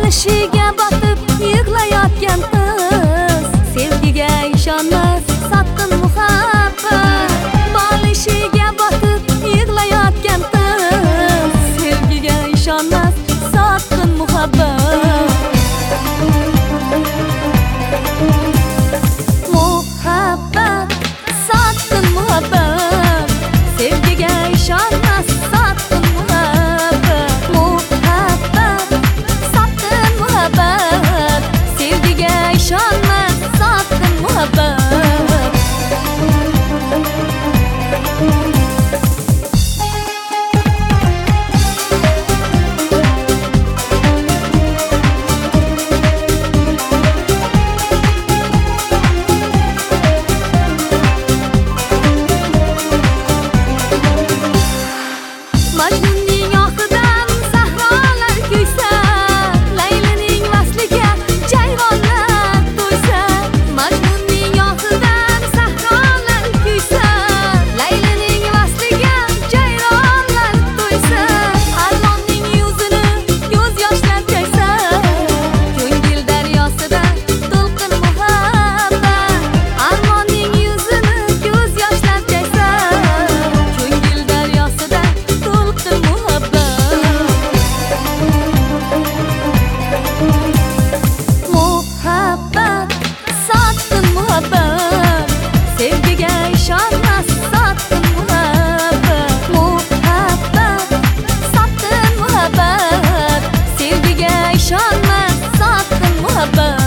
Bolishiga botib yig'layotgan qiz sevgiga ishonmas sotqin muhabbat. Bolishiga botib yig'layotgan qiz sevgiga ishonmas sotqin muhabbat. Muhabbat sotqin muhabbat, sevgiga ishonmas sotqin muhabbat. Muhabbat sotqin muhabbat, sevgiga ishonmas sotqin muhabbat. Majnunning oxidan sahrolar kuysa, Laylining vasliga jayronlar to'ysa. Majnunning oxidan sahrolar kuysa, Laylining vasliga jayronlar to'ysa. Armonning yuzini ko'z yoshlar chaysa, ko'ngil daryosida to'lqin muhabbat. Armonning yuzini ko'z yoshlar chaysa, ko'ngil daryosida to'lqin muhabbat. Muhabbat sotqin muhabbat, sevgiga ishonmas sotqin muhabbat. Muhabbat sotqin muhabbat, sevgiga ishonmas sotqin muhabbat.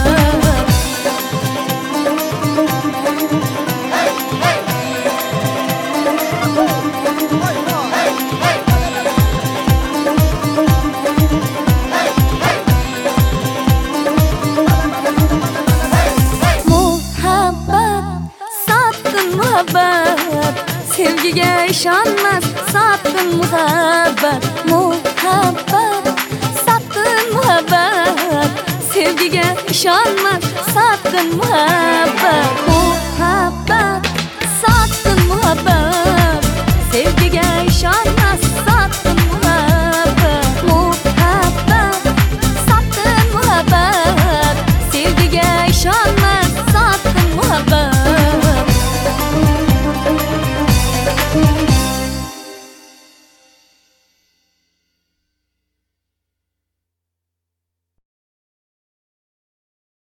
Muhabbat sotqin muhabbat, sevgiga ishonmas sotqin muhabbat. Muhabbat sotqin muhabbat, sevgiga ishonmas sotqin muhabbat.